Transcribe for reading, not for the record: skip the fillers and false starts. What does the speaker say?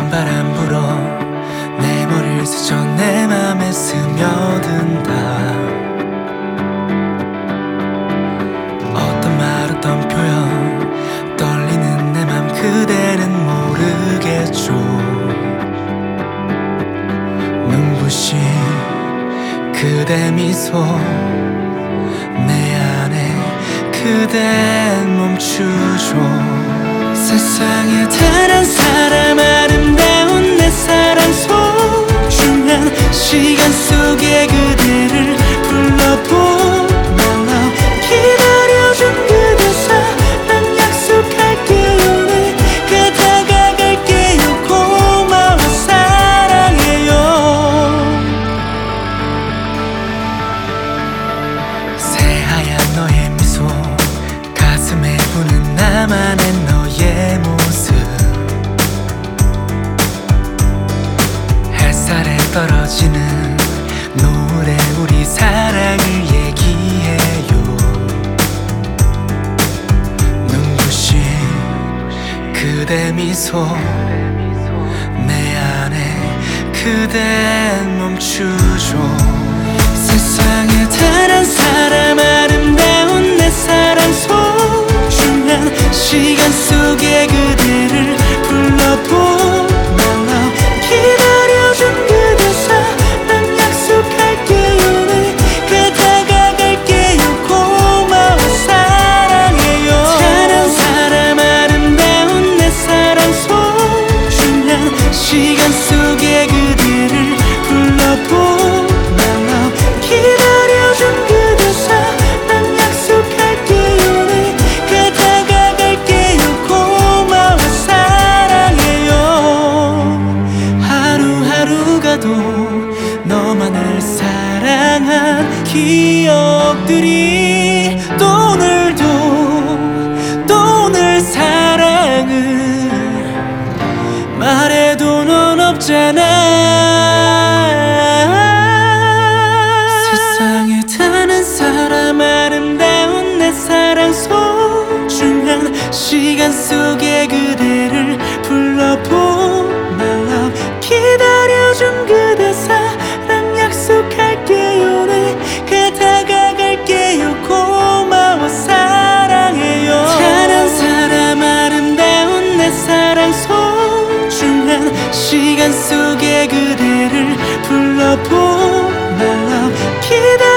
바람 불어 내 머리를 스쳐 내 맘에 스며든다. 어떤 말 어떤 표현 떨리는 내 맘 그대는 모르겠죠. 눈부신 그대 미소 내 안에 그댄 멈추죠. 세상에 단 한 사람 아름다운 내 사랑 소중한 시간 속에 그대를 불러보며 기다려준 그대 사랑 약속할게요. 내가 다가갈게요. 고마워 사랑해요. 새하얀 너의 미소 가슴에 부는 나만의 너의 모습 햇살에 떨어지는 노을에 우리 사랑을 얘기해요. 눈부신 그대 미소 내 안에 그댄 멈추죠. 세상에 단 한 사람 아름다운 내 사랑 소중한 시간 속에 그대를 불러보며 기다려준 그대 사랑 약속할게요. 내가 다가갈게요. 고마워 사랑해요. 단 한 사람 아름다운 내 사랑 소중한 시간 속에 그대를 불러보며 기다려준 그대 사랑 약속할게요. 내가 다가갈게요. 고마워 사랑해요. 하루하루가 또 너만을 사랑한 기억들이 또 오늘도 또 오늘 사랑을 말해도 넌 없잖아. 세상에 단 한 사람 아름다운 내 사랑 소중한 시간 속에 그대를 불러보며 기다려준 그대 사랑 약속할게요. 내가 다가갈게요. 고마워 사랑해요. 단 한 사람 아름다운 내 사랑 소중한 시간 속에 그대를 불러보며 기다려